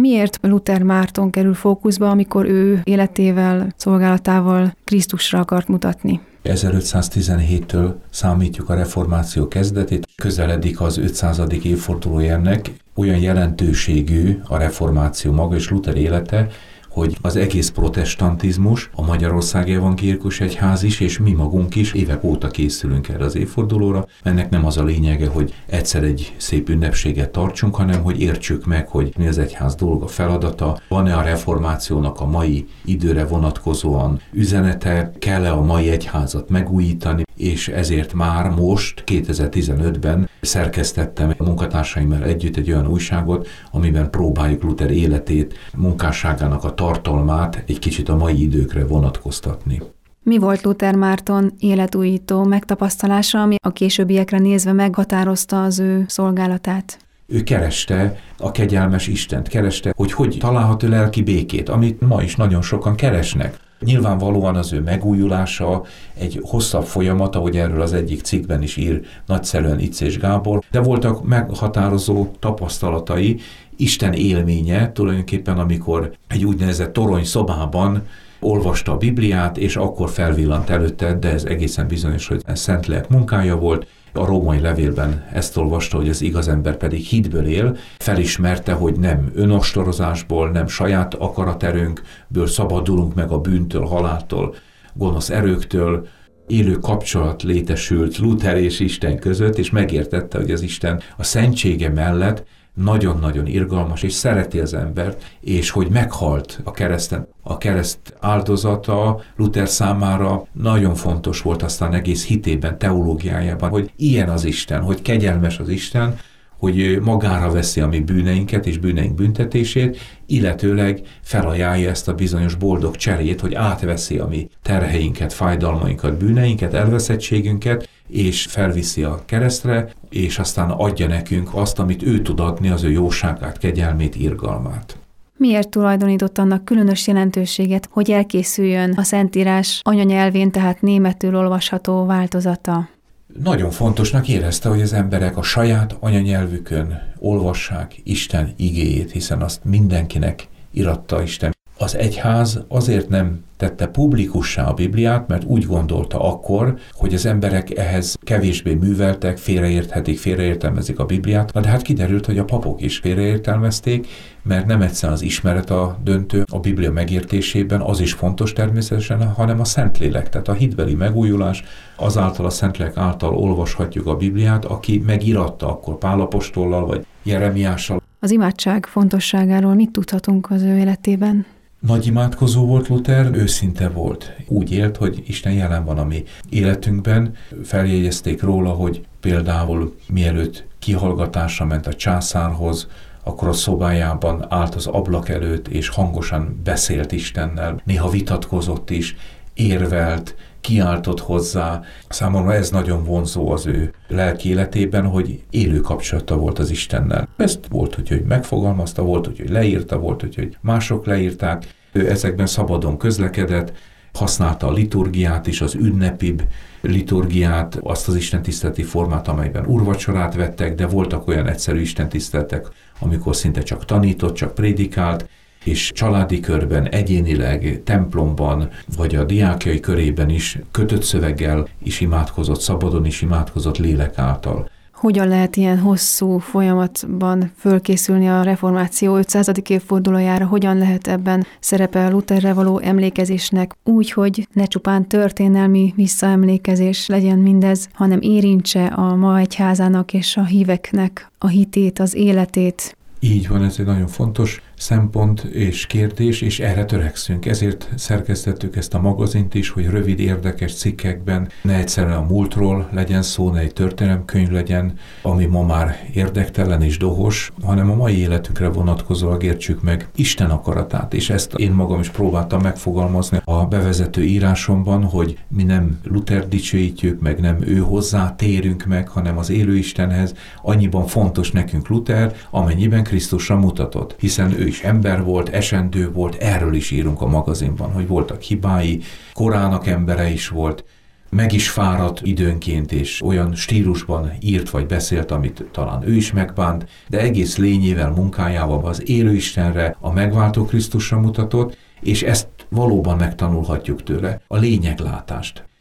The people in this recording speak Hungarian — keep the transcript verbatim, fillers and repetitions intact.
Miért Luther Márton kerül fókuszba, amikor ő életével, szolgálatával Krisztusra akart mutatni? ezerötszáztizenhéttől számítjuk a reformáció kezdetét, közeledik az ötszázadik évfordulója ennek, olyan jelentőségű a reformáció maga és Luther élete, hogy az egész protestantizmus, a Magyarországi Evangélikus Egyház is, és mi magunk is évek óta készülünk erre az évfordulóra. Ennek nem az a lényege, hogy egyszer egy szép ünnepséget tartsunk, hanem hogy értsük meg, hogy mi az egyház dolga, feladata, van-e a reformációnak a mai időre vonatkozóan üzenete, kell-e a mai egyházat megújítani, és ezért már most, kétezer-tizenötben szerkesztettem a munkatársaimmal együtt egy olyan újságot, amiben próbáljuk Luther életét, munkásságának a tartalmát egy kicsit a mai időkre vonatkoztatni. Mi volt Luther Márton életújító megtapasztalása, ami a későbbiekre nézve meghatározta az ő szolgálatát? Ő kereste a kegyelmes Istent, kereste, hogy hogy található lelki békét, amit ma is nagyon sokan keresnek. Nyilvánvalóan az ő megújulása egy hosszabb folyamat, ahogy erről az egyik cikkben is ír nagyszerűen Icés Gábor, de voltak meghatározó tapasztalatai, Isten élménye tulajdonképpen, amikor egy úgynevezett torony szobában olvasta a Bibliát, és akkor felvillant előtte, de ez egészen bizonyos, hogy ez Szentlélek munkája volt. A római levélben ezt olvasta, hogy az igaz ember pedig hitből él, felismerte, hogy nem önostorozásból, nem saját akaraterőnkből szabadulunk meg a bűntől, haláltól, gonosz erőktől, élő kapcsolat létesült Luther és Isten között, és megértette, hogy az Isten a szentsége mellett nagyon-nagyon irgalmas, és szereti az embert, és hogy meghalt a kereszten. A kereszt áldozata Luther számára nagyon fontos volt aztán egész hitében, teológiájában, hogy ilyen az Isten, hogy kegyelmes az Isten, hogy magára veszi a mi bűneinket és bűneink büntetését, illetőleg felajánlja ezt a bizonyos boldog cserét, hogy átveszi a mi terheinket, fájdalmainkat, bűneinket, elveszettségünket, és felviszi a keresztre, és aztán adja nekünk azt, amit ő tud adni, az ő jóságát, kegyelmét, irgalmát. Miért tulajdonított annak különös jelentőséget, hogy elkészüljön a Szentírás anyanyelvén, tehát németül olvasható változata? Nagyon fontosnak érezte, hogy az emberek a saját anyanyelvükön olvassák Isten igéjét, hiszen azt mindenkinek iratta Isten. Az egyház azért nem tette publikussá a Bibliát, mert úgy gondolta akkor, hogy az emberek ehhez kevésbé műveltek, félreérthetik, félreértelmezik a Bibliát. Na de hát kiderült, hogy a papok is félreértelmezték, mert nem egyszerűen az ismeret a döntő a Biblia megértésében, az is fontos természetesen, hanem a Szentlélek, tehát a hitbeli megújulás, azáltal a Szentlélek által olvashatjuk a Bibliát, aki megiratta akkor Pál apostollal vagy Jeremiással. Az imádság fontosságáról mit tudhatunk az ő életében? Nagy imádkozó volt Luther, őszinte volt. Úgy élt, hogy Isten jelen van a mi életünkben. Feljegyezték róla, hogy például mielőtt kihallgatásra ment a császárhoz, akkor a szobájában állt az ablak előtt, és hangosan beszélt Istennel. Néha vitatkozott is, érvelt, kiáltott hozzá. Számomra ez nagyon vonzó az ő lelki életében, hogy élő kapcsolata volt az Istennel. Ezt volt, hogy, hogy megfogalmazta, volt, hogy, hogy leírta, volt, hogy, hogy mások leírták. Ő ezekben szabadon közlekedett, használta a liturgiát is, az ünnepibb liturgiát, azt az istentiszteleti formát, amelyben úrvacsorát vettek, de voltak olyan egyszerű istentiszteletek, amikor szinte csak tanított, csak prédikált, és családi körben, egyénileg, templomban, vagy a diákjai körében is kötött szöveggel is imádkozott, szabadon is imádkozott lélek által. Hogyan lehet ilyen hosszú folyamatban fölkészülni a reformáció ötszázadik évfordulójára? Hogyan lehet ebben szerepe a Lutherre való emlékezésnek úgy, hogy ne csupán történelmi visszaemlékezés legyen mindez, hanem érintse a ma egyházának és a híveknek a hitét, az életét? Így van, ez egy nagyon fontos szempont és kérdés, és erre törekszünk. Ezért szerkesztettük ezt a magazint is, hogy rövid, érdekes cikkekben ne egyszerűen a múltról legyen szó, ne egy történelemkönyv legyen, ami ma már érdektelen és dohos, hanem a mai életükre vonatkozóan értsük meg Isten akaratát, és ezt én magam is próbáltam megfogalmazni a bevezető írásomban, hogy mi nem Luther dicsőítjük, meg nem ő hozzá térünk meg, hanem az élő Istenhez. Annyiban fontos nekünk Luther, amennyiben Krisztusra mutatott, hiszen ő is ember volt, esendő volt, erről is írunk a magazinban, hogy voltak hibái, korának embere is volt, meg is fáradt időnként, és olyan stílusban írt vagy beszélt, amit talán ő is megbánt, de egész lényével, munkájával az élő Istenre, a megváltó Krisztusra mutatott, és ezt valóban megtanulhatjuk tőle, a lényeglátást.